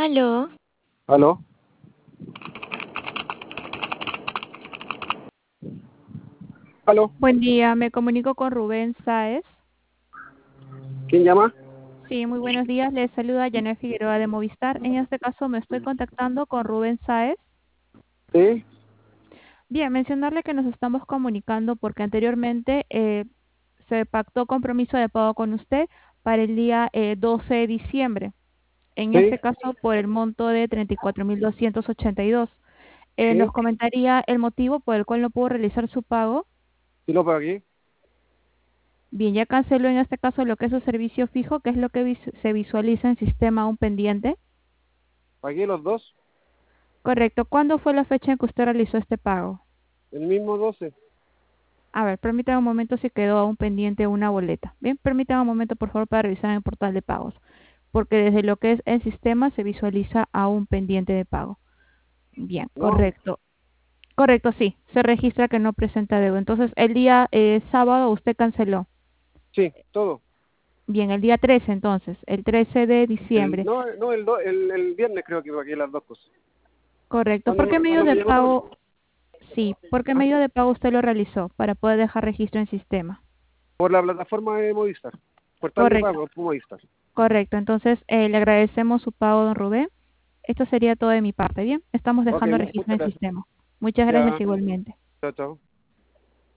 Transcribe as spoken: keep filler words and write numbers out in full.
Aló, ¿Aló? ¿Aló? Buen día, me comunico con Rubén Sáez. ¿Quién llama? Sí, muy buenos días, les saluda Janet Figueroa de Movistar. En este caso me estoy contactando con Rubén Sáez. Sí, Bien, mencionarle que nos estamos comunicando porque anteriormente eh, se pactó compromiso de pago con usted para el día eh, doce de diciembre. En sí, este caso por el monto de treinta y cuatro mil doscientos ochenta y dos. Eh, sí, ¿nos comentaría el motivo por el cual no pudo realizar su pago? sí lo pagué. Bien, ya canceló en este caso lo que es su servicio fijo, que es lo que vis- se visualiza en sistema aún pendiente. Pagué los dos, Correcto. ¿Cuándo fue la fecha en que usted realizó este pago? el mismo doce. A ver, permítame un momento si quedó aún pendiente una boleta. Bien, permítame un momento por favor para revisar en el portal de pagos, porque desde lo que es el sistema se visualiza aún pendiente de pago. Bien, No, correcto. Correcto, sí, se registra que no presenta deuda. Entonces, el día eh, sábado usted canceló. sí, todo. Bien, el día trece entonces, el trece de El, diciembre. no, no el, do- el, el viernes creo que pagué las dos cosas. Correcto. ¿Cuándo, ¿Por qué me- medio cuándo me de llamaron? pago? Sí, ¿por qué ¿Ah? medio de pago usted lo realizó para poder dejar registro en sistema? Por la plataforma de Movistar. Portal de Correcto, pago, Movistar. correcto. Entonces, eh, le agradecemos su pago, don Rubén. Esto sería todo de mi parte, ¿bien? Estamos Ok, dejando mu- registro muchas en gracias. sistema. Muchas gracias Ya, igualmente. chao, chao.